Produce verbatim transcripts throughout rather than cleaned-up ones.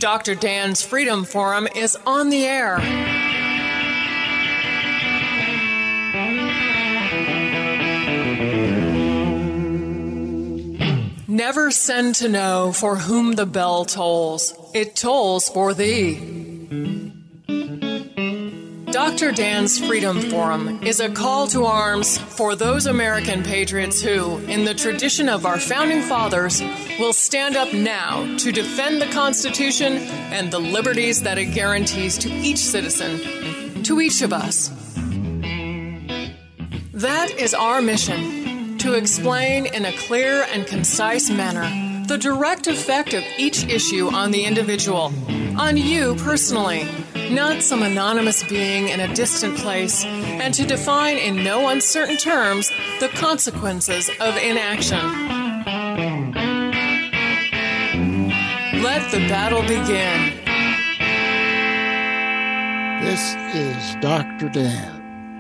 Doctor Dan's Freedom Forum is on the air. Never send to know for whom the bell tolls. It tolls for thee. Doctor Dan's Freedom Forum is a call to arms for those American patriots who, in the tradition of our founding fathers, will stand up now to defend the Constitution and the liberties that it guarantees to each citizen, to each of us. That is our mission, to explain in a clear and concise manner the direct effect of each issue on the individual, on you personally, not some anonymous being in a distant place, and to define in no uncertain terms the consequences of inaction. Let the battle begin. This is Doctor Dan.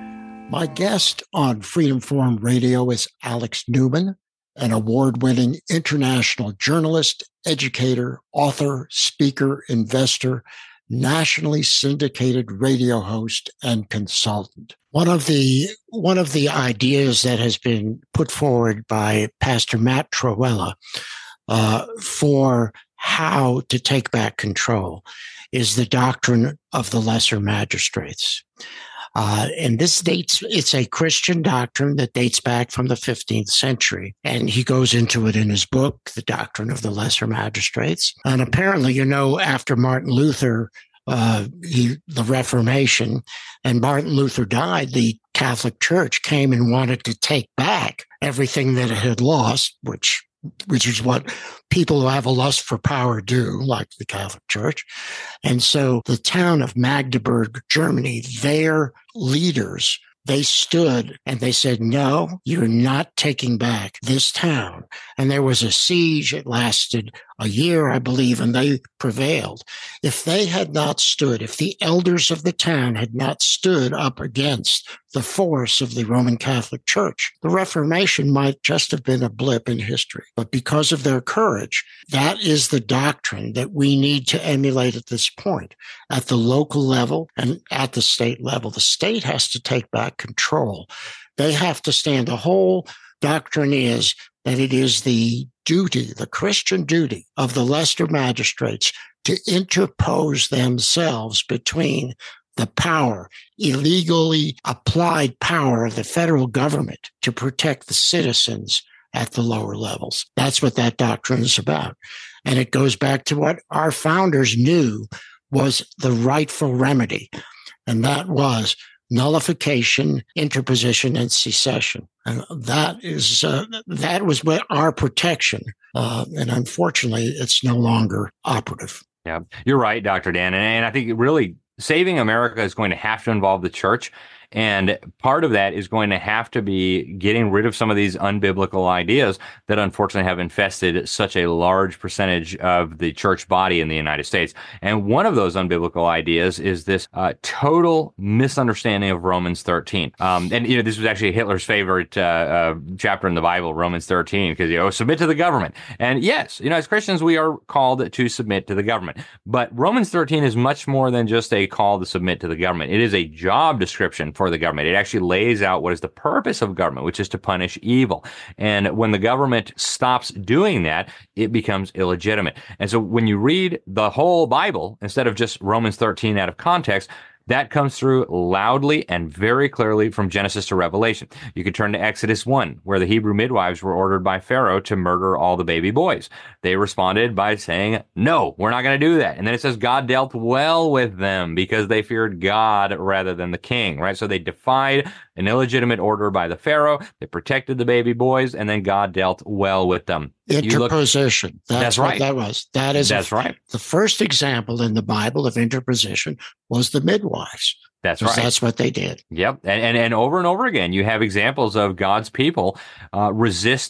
My guest on Freedom Forum Radio is Alex Newman, an award-winning international journalist, educator, author, speaker, investor, nationally syndicated radio host, and consultant. One of the one of the ideas that has been put forward by Pastor Matt Trewhella uh, for how to take back control is the doctrine of the lesser magistrates. Uh, and this dates, it's a Christian doctrine that dates back from the fifteenth century. And he goes into it in his book, The Doctrine of the Lesser Magistrates. And apparently, you know, after Martin Luther, uh, he, the Reformation, and Martin Luther died, the Catholic Church came and wanted to take back everything that it had lost, which which is what people who have a lust for power do, like the Catholic Church. And so the town of Magdeburg, Germany, their leaders, they stood and they said, no, you're not taking back this town. And there was a siege. It lasted a year, I believe, and they prevailed. If they had not stood, if the elders of the town had not stood up against the force of the Roman Catholic Church, the Reformation might just have been a blip in history. But because of their courage, that is the doctrine that we need to emulate at this point, at the local level and at the state level. The state has to take back control. They have to stand. The whole doctrine is that it is the duty, the Christian duty of the lesser magistrates to interpose themselves between the power, illegally applied power of the federal government to protect the citizens at the lower levels. That's what that doctrine is about. And it goes back to what our founders knew was the rightful remedy. And that was nullification, interposition, and secession. And that is uh, that was what our protection. Uh, and unfortunately, it's no longer operative. Yeah, you're right, Doctor Dan. And, and I think really saving America is going to have to involve the church. And part of that is going to have to be getting rid of some of these unbiblical ideas that unfortunately have infested such a large percentage of the church body in the United States. And one of those unbiblical ideas is this uh, total misunderstanding of Romans thirteen. Um, and, you know, this was actually Hitler's favorite uh, uh, chapter in the Bible, Romans thirteen, because, you know, submit to the government. And yes, you know, as Christians, we are called to submit to the government. But Romans thirteen is much more than just a call to submit to the government. It is a job description for the government. It actually lays out what is the purpose of government, which is to punish evil. And when the government stops doing that, it becomes illegitimate. And so when you read the whole Bible, instead of just Romans thirteen out of context, that comes through loudly and very clearly from Genesis to Revelation. You could turn to Exodus one, where the Hebrew midwives were ordered by Pharaoh to murder all the baby boys. They responded by saying, no, we're not going to do that. And then it says God dealt well with them because they feared God rather than the king, right? So they defied an illegitimate order by the Pharaoh. They protected the baby boys, and then God dealt well with them. Interposition. Look, that's, that's what right. that was. That is that's a, right. The first example in the Bible of interposition was the midwives. That's right. That's what they did. Yep. And, and and over and over again, you have examples of God's people uh, resisting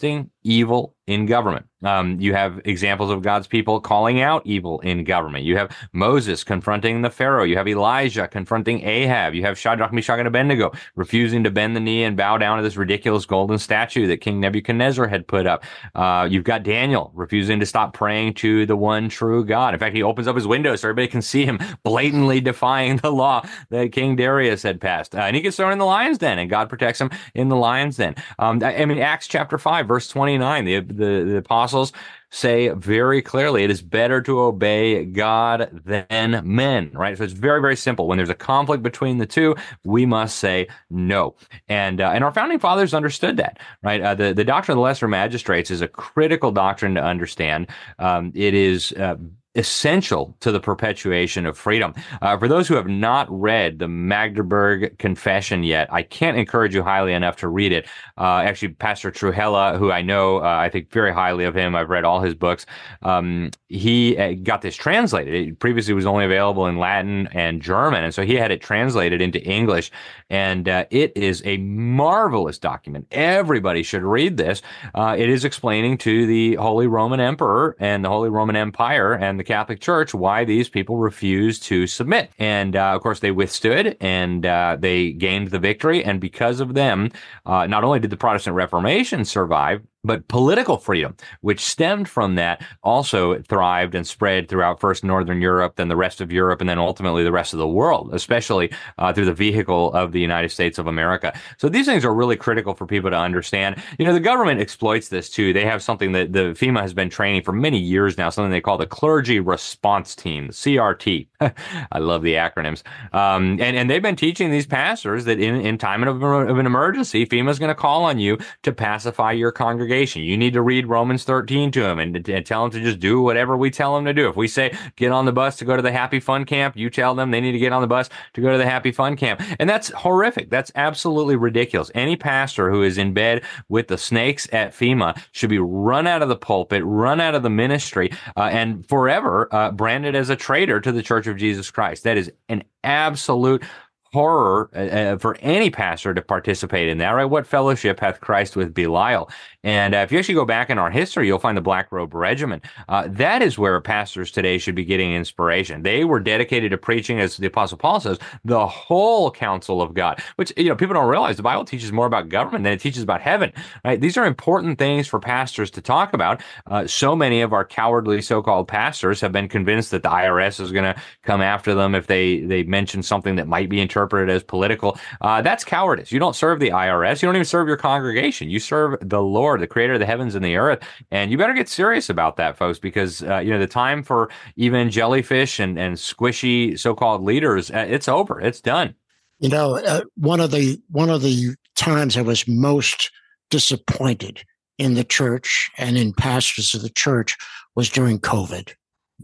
evil in government. Um, you have examples of God's people calling out evil in government. You have Moses confronting the Pharaoh. You have Elijah confronting Ahab. You have Shadrach, Meshach, and Abednego refusing to bend the knee and bow down to this ridiculous golden statue that King Nebuchadnezzar had put up. Uh, you've got Daniel refusing to stop praying to the one true God. In fact, he opens up his window so everybody can see him blatantly defying the law that King Darius had passed. Uh, and he gets thrown in the lion's den, and God protects him in the lion's den. Um, I, I mean, Acts chapter five, verse twenty-nine, the, the, the apostles say very clearly it is better to obey God than men, right? So it's very, very simple. When there's a conflict between the two, we must say no. And uh, and our founding fathers understood that, right? Uh, the, the doctrine of the lesser magistrates is a critical doctrine to understand. Um, it is uh, essential to the perpetuation of freedom. Uh, for those who have not read the Magdeburg Confession yet, I can't encourage you highly enough to read it. Uh, actually, Pastor Trujillo, who I know, uh, I think very highly of him. I've read all his books. Um, he uh, got this translated. It previously was only available in Latin and German, and so he had it translated into English. And uh, it is a marvelous document. Everybody should read this. Uh, it is explaining to the Holy Roman Emperor and the Holy Roman Empire and the Catholic Church why these people refused to submit. And uh, of course, they withstood and uh, they gained the victory. And because of them, uh, not only did the Protestant Reformation survive, but political freedom, which stemmed from that, also thrived and spread throughout first Northern Europe, then the rest of Europe, and then ultimately the rest of the world, especially uh, through the vehicle of the United States of America. So these things are really critical for people to understand. You know, the government exploits this too. They have something that the FEMA has been training for many years now, something they call the Clergy Response Team, C R T. I love the acronyms. Um, and, and they've been teaching these pastors that in, in time of, of an emergency, FEMA is going to call on you to pacify your congregation. You need to read Romans thirteen to them and, and tell them to just do whatever we tell them to do. If we say, get on the bus to go to the Happy Fun Camp, you tell them they need to get on the bus to go to the Happy Fun Camp. And that's horrific. That's absolutely ridiculous. Any pastor who is in bed with the snakes at FEMA should be run out of the pulpit, run out of the ministry, uh, and forever uh, branded as a traitor to the Church of Jesus Christ. That is an absolute horror uh, for any pastor to participate in that, right? What fellowship hath Christ with Belial? And uh, if you actually go back in our history, you'll find the Black Robe Regiment. Uh, that is where pastors today should be getting inspiration. They were dedicated to preaching, as the Apostle Paul says, the whole counsel of God, which, you know, people don't realize the Bible teaches more about government than it teaches about heaven, right? These are important things for pastors to talk about. Uh, so many of our cowardly so-called pastors have been convinced that the I R S is going to come after them if they, they mention something that might be interpreted as political. Uh, that's cowardice. You don't serve the I R S. You don't even serve your congregation. You serve the Lord, the creator of the heavens and the earth. And you better get serious about that, folks, because, uh, you know, the time for even jellyfish and, and squishy so-called leaders, uh, it's over. It's done. You know, uh, one of the one of the times I was most disappointed in the church and in pastors of the church was during COVID.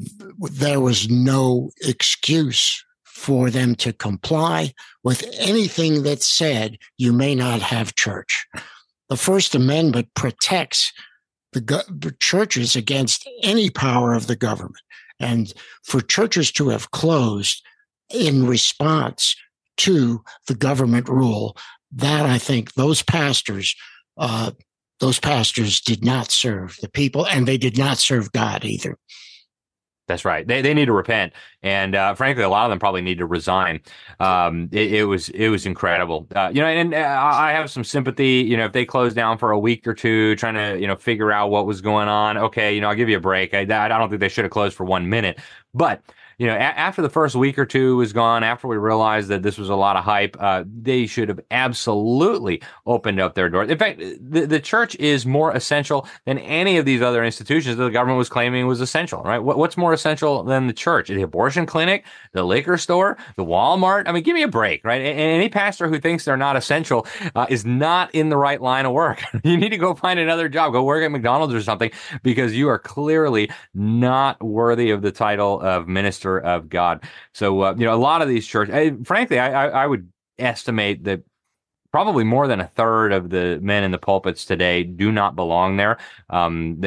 There was no excuse for them to comply with anything that said you may not have church. The First Amendment protects the, go- the churches against any power of the government. And for churches to have closed in response to the government rule, that I think those pastors, uh, those pastors did not serve the people, and they did not serve God either. That's right. They they need to repent, and uh, frankly, a lot of them probably need to resign. Um, it, it was it was incredible, uh, you know. And uh, I have some sympathy. You know, if they closed down for a week or two, trying to you know figure out what was going on. Okay, you know, I'll give you a break. I, I don't think they should have closed for one minute, but. You know, a- after the first week or two was gone, after we realized that this was a lot of hype, uh, they should have absolutely opened up their doors. In fact, the, the church is more essential than any of these other institutions that the government was claiming was essential, right? What, what's more essential than the church? The abortion clinic, the liquor store, the Walmart? I mean, give me a break, right? And any pastor who thinks they're not essential uh, is not in the right line of work. You need to go find another job. Go work at McDonald's or something, because you are clearly not worthy of the title of minister of God. So, uh, you know, a lot of these churches, I, frankly, I, I, I would estimate that probably more than a third of the men in the pulpits today do not belong there. Um, they,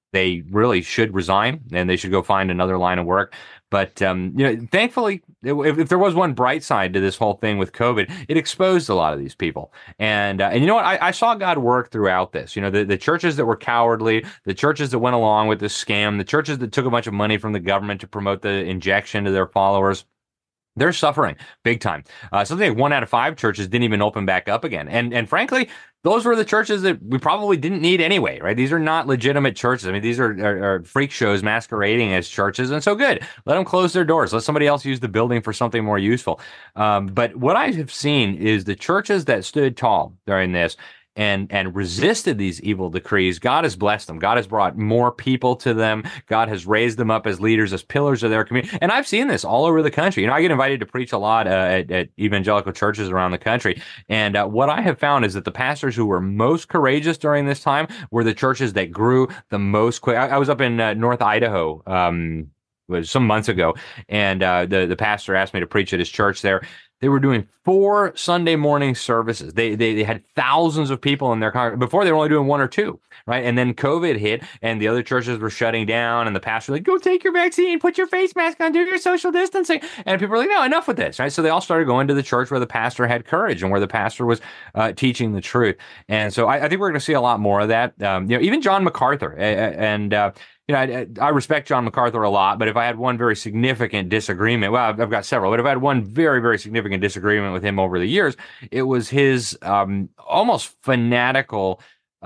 they really should resign and they should go find another line of work. But, um, you know, thankfully, if, if there was one bright side to this whole thing with COVID, it exposed a lot of these people. And, uh, and you know what? I, I saw God work throughout this. You know, the, the churches that were cowardly, the churches that went along with this scam, the churches that took a bunch of money from the government to promote the injection to their followers, they're suffering big time. Uh, something like one out of five churches didn't even open back up again. And and frankly, those were the churches that we probably didn't need anyway, right? These are not legitimate churches. I mean, these are, are, are freak shows masquerading as churches. And so good. Let them close their doors. Let somebody else use the building for something more useful. Um, but what I have seen is the churches that stood tall during this and and resisted these evil decrees, God has blessed them. God has brought more people to them. God has raised them up as leaders, as pillars of their community. And I've seen this all over the country. You know, I get invited to preach a lot uh, at, at evangelical churches around the country. And uh, what I have found is that the pastors who were most courageous during this time were the churches that grew the most quick. I, I was up in uh, North Idaho um, was some months ago, and uh, the, the pastor asked me to preach at his church there. They were doing four Sunday morning services. They, they they had thousands of people in their congregation. Before, they were only doing one or two, right? And then COVID hit, and the other churches were shutting down, and the pastor was like, go take your vaccine, put your face mask on, do your social distancing. And people were like, no, enough with this, right? So they all started going to the church where the pastor had courage and where the pastor was uh, teaching the truth. And so I, I think we're going to see a lot more of that. Um, you know, even John MacArthur and uh, You know, I, I respect John MacArthur a lot, but if I had one very significant disagreement, well, I've, I've got several, but if I had one very, very significant disagreement with him over the years, it was his um, almost fanatical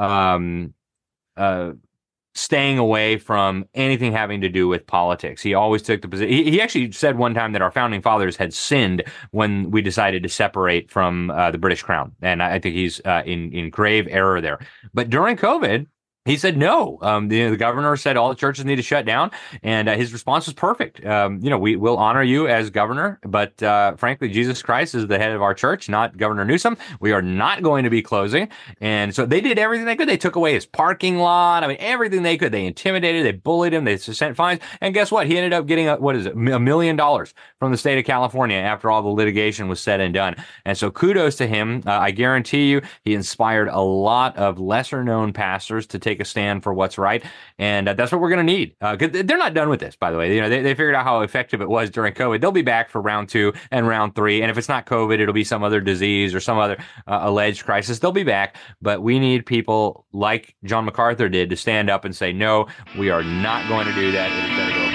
um, uh, staying away from anything having to do with politics. He always took the position. He, he actually said one time that our founding fathers had sinned when we decided to separate from uh, the British Crown. And I, I think he's uh, in, in grave error there. But during COVID, he said no. Um, the, the governor said all the churches need to shut down, and uh, his response was perfect. Um, you know, we will honor you as governor, but uh, frankly, Jesus Christ is the head of our church, not Governor Newsom. We are not going to be closing. And so they did everything they could. They took away his parking lot. I mean, everything they could. They intimidated, they bullied him, they sent fines. And guess what? He ended up getting, a, what is it, a million dollars from the state of California after all the litigation was said and done. And so kudos to him. Uh, I guarantee you, he inspired a lot of lesser known pastors to take a stand for what's right, and uh, that's what we're going to need. Uh, 'cause they're not done with this, by the way. You know, they, they figured out how effective it was during COVID. They'll be back for round two and round three, and if it's not COVID, it'll be some other disease or some other uh, alleged crisis. They'll be back, but we need people like John MacArthur did to stand up and say, no, we are not going to do that. It is better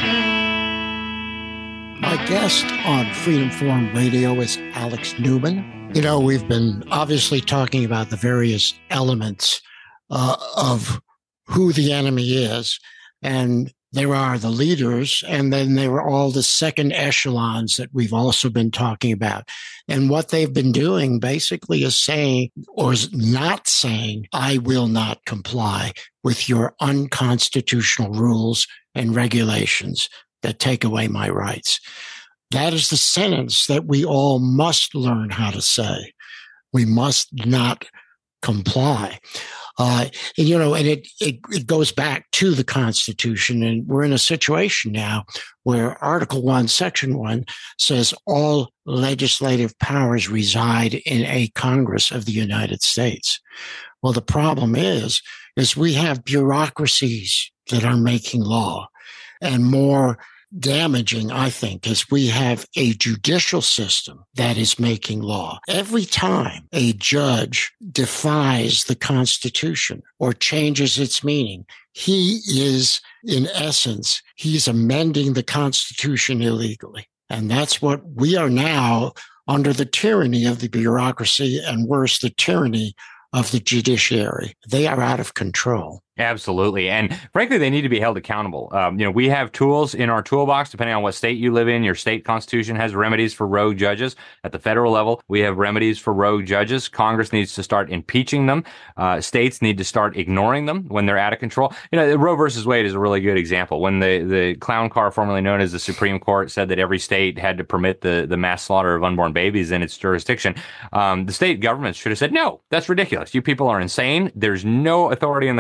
go My big. guest on Freedom Forum Radio is Alex Newman. You know, we've been obviously talking about the various elements uh, of who the enemy is. And there are the leaders, and then there are all the second echelons that we've also been talking about. And what they've been doing basically is saying, or is not saying, I will not comply with your unconstitutional rules and regulations that take away my rights. That is the sentence that we all must learn how to say. We must not comply. Uh, and, you know, and it, it, it goes back to the Constitution. And we're in a situation now where Article one, Section one says all legislative powers reside in a Congress of the United States. Well, the problem is, is we have bureaucracies that are making law, and more damaging, I think, is we have a judicial system that is making law. Every time a judge defies the Constitution or changes its meaning, he is, in essence, he's amending the Constitution illegally. And that's what we are now under the tyranny of the bureaucracy, and worse, the tyranny of the judiciary. They are out of control. Absolutely. And frankly, they need to be held accountable. Um, you know, we have tools in our toolbox, depending on what state you live in. Your state constitution has remedies for rogue judges. At the federal level, we have remedies for rogue judges. Congress needs to start impeaching them. Uh, states need to start ignoring them when they're out of control. You know, Roe versus Wade is a really good example. When the, the clown car, formerly known as the Supreme Court, said that every state had to permit the, the mass slaughter of unborn babies in its jurisdiction, um, the state governments should have said, no, that's ridiculous. You people are insane. There's no authority in the Constitution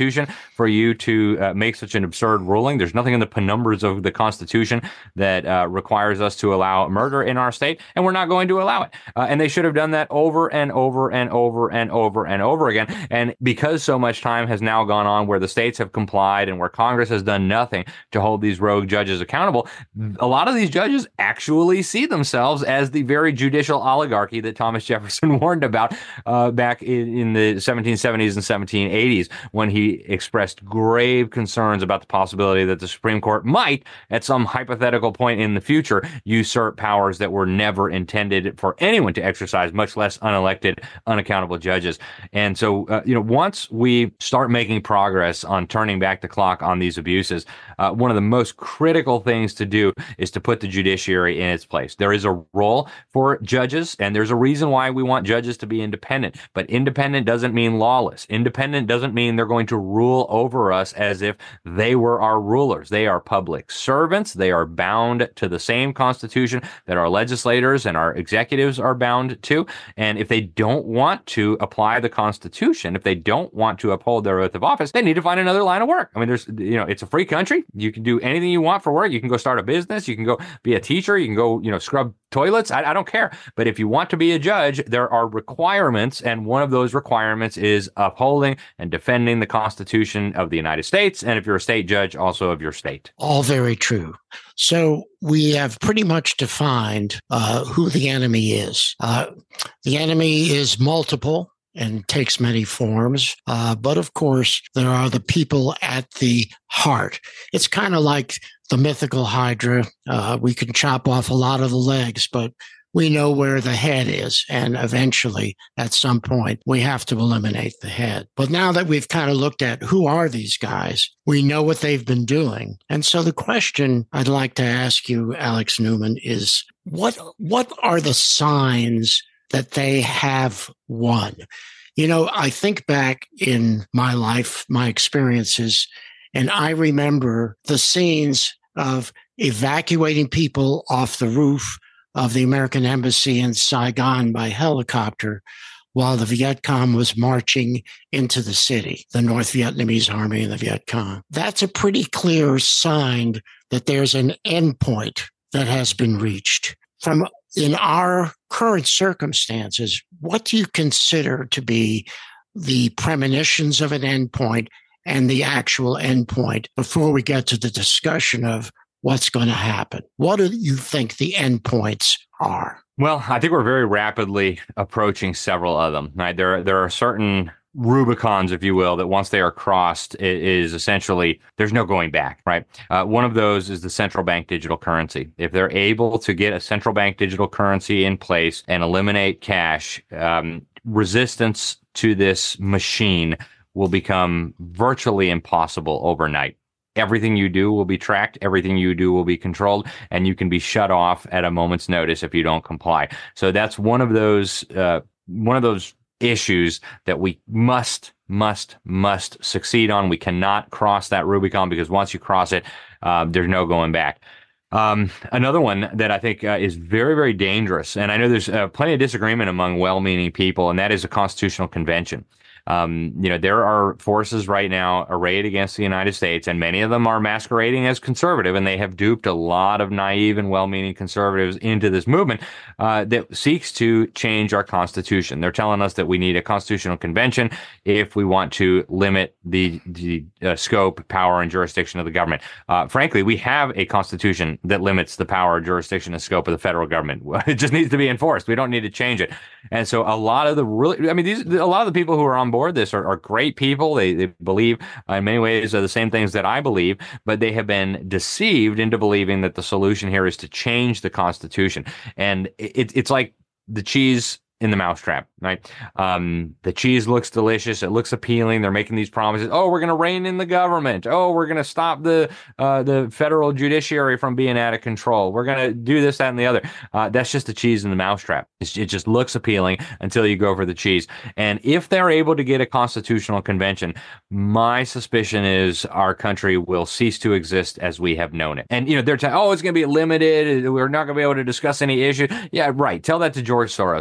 Constitution for you to uh, make such an absurd ruling. There's nothing in the penumbras of the Constitution that uh, requires us to allow murder in our state, and we're not going to allow it. Uh, and they should have done that over and over and over and over and over again. And because so much time has now gone on where the states have complied and where Congress has done nothing to hold these rogue judges accountable, a lot of these judges actually see themselves as the very judicial oligarchy that Thomas Jefferson warned about uh, back in, in the seventeen seventies and seventeen eighties, when he expressed grave concerns about the possibility that the Supreme Court might, at some hypothetical point in the future, usurp powers that were never intended for anyone to exercise, much less unelected, unaccountable judges. And so, uh, you know, once we start making progress on turning back the clock on these abuses, uh, one of the most critical things to do is to put the judiciary in its place. There is a role for judges, and there's a reason why we want judges to be independent. But independent doesn't mean lawless. Independent doesn't mean they're going to rule over us as if they were our rulers. They are public servants. They are bound to the same Constitution that our legislators and our executives are bound to. And if they don't want to apply the Constitution, if they don't want to uphold their oath of office, they need to find another line of work. I mean, there's, you know, it's a free country. You can do anything you want for work. You can go start a business. You can go be a teacher. You can go, you know, scrub toilets. I, I don't care. But if you want to be a judge, there are requirements. And one of those requirements is upholding and defending the Constitution of the United States. And if you're a state judge, also of your state. All very true. So we have pretty much defined uh, who the enemy is. Uh, the enemy is multiple and takes many forms. Uh, but of course, there are the people at the heart. It's kind of like the mythical Hydra. Uh, we can chop off a lot of the legs, but we know where the head is. And eventually, at some point, we have to eliminate the head. But now that we've kind of looked at who are these guys, we know what they've been doing. And so the question I'd like to ask you, Alex Newman, is what, what are the signs that they have won? You know, I think back in my life, my experiences, and I remember the scenes of evacuating people off the roof of the American embassy in Saigon by helicopter while the Viet Cong was marching into the city, the North Vietnamese Army and the Viet Cong. That's a pretty clear sign that there's an endpoint that has been reached. From in our current circumstances, what do you consider to be the premonitions of an endpoint and the actual endpoint before we get to the discussion of what's going to happen? What do you think the endpoints are? Well, I think we're very rapidly approaching several of them. Right? There, there are certain Rubicons, if you will, that once they are crossed, it is essentially, there's no going back, right? Uh, one of those is the central bank digital currency. If they're able to get a central bank digital currency in place and eliminate cash, um, resistance to this machine will become virtually impossible overnight. Everything you do will be tracked. Everything you do will be controlled, and you can be shut off at a moment's notice if you don't comply. So that's one of those, uh, one of those issues that we must, must, must succeed on. We cannot cross that Rubicon, because once you cross it, uh, there's no going back. Um, another one that I think uh, is very, very dangerous, and I know there's uh, plenty of disagreement among well-meaning people, and that is a constitutional convention. Um, you know, there are forces right now arrayed against the United States, and many of them are masquerading as conservative, and they have duped a lot of naive and well-meaning conservatives into this movement uh, that seeks to change our Constitution. They're telling us that we need a constitutional convention if we want to limit the, the uh, scope, power, and jurisdiction of the government. Uh, frankly, we have a Constitution that limits the power, jurisdiction, and scope of the federal government. It just needs to be enforced. We don't need to change it. And so a lot of the really, I mean, these, a lot of the people who are on board this are, are great people. They, they believe uh, in many ways are the same things that I believe, but they have been deceived into believing that the solution here is to change the Constitution. And it, it's like the cheese in the mousetrap, right? Um, the cheese looks delicious. It looks appealing. They're making these promises. Oh, we're going to rein in the government. Oh, we're going to stop the uh, the federal judiciary from being out of control. We're going to do this, that, and the other. Uh, that's just the cheese in the mousetrap. It's, it just looks appealing until you go for the cheese. And if they're able to get a constitutional convention, my suspicion is our country will cease to exist as we have known it. And, you know, they're telling, oh, it's going to be limited. We're not going to be able to discuss any issue. Yeah, right. Tell that to George Soros. Tell that to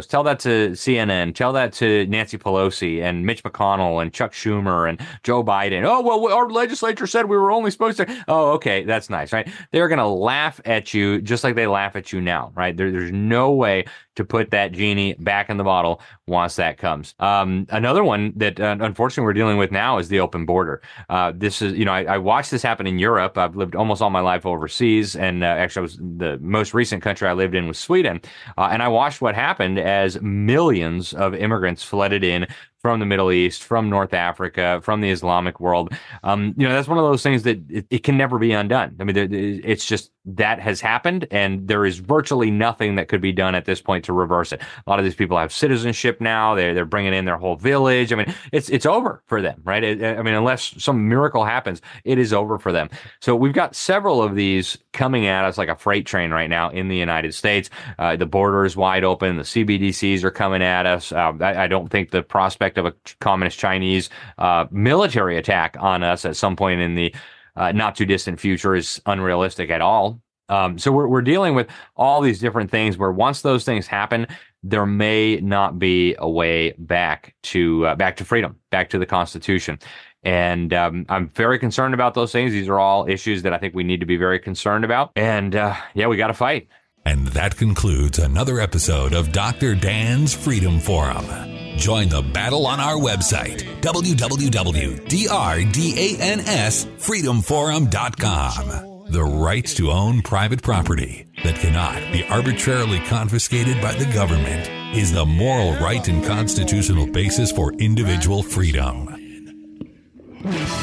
to C N N, tell that to Nancy Pelosi and Mitch McConnell and Chuck Schumer and Joe Biden. Oh, well, our legislature said we were only supposed to. Oh, okay, that's nice, right? They're going to laugh at you just like they laugh at you now, right? There, there's no way to put that genie back in the bottle once that comes. Um, another one that uh, unfortunately we're dealing with now is the open border. Uh, this is, you know, I, I watched this happen in Europe. I've lived almost all my life overseas, and uh, actually, I was the most recent country I lived in was Sweden, uh, and I watched what happened as millions of immigrants flooded in from the Middle East, from North Africa, from the Islamic world. Um, you know, that's one of those things that it, it can never be undone. I mean, it's just that has happened, and there is virtually nothing that could be done at this point to reverse it. A lot of these people have citizenship now. They're, they're bringing in their whole village. I mean, it's it's over for them, right? It, I mean, unless some miracle happens, it is over for them. So we've got several of these coming at us like a freight train right now in the United States. Uh, the border is wide open. The C B D Cs are coming at us. Uh, I, I don't think the prospect of a communist Chinese uh, military attack on us at some point in the uh, not too distant future is unrealistic at all. Um, so we're we're dealing with all these different things where once those things happen, there may not be a way back to uh, back to freedom, back to the Constitution. And um, I'm very concerned about those things. These are all issues that I think we need to be very concerned about. And uh, yeah, we got to fight. And that concludes another episode of Doctor Dan's Freedom Forum. Join the battle on our website, w w w dot d r dans freedom forum dot com. The right to own private property that cannot be arbitrarily confiscated by the government is the moral right and constitutional basis for individual freedom.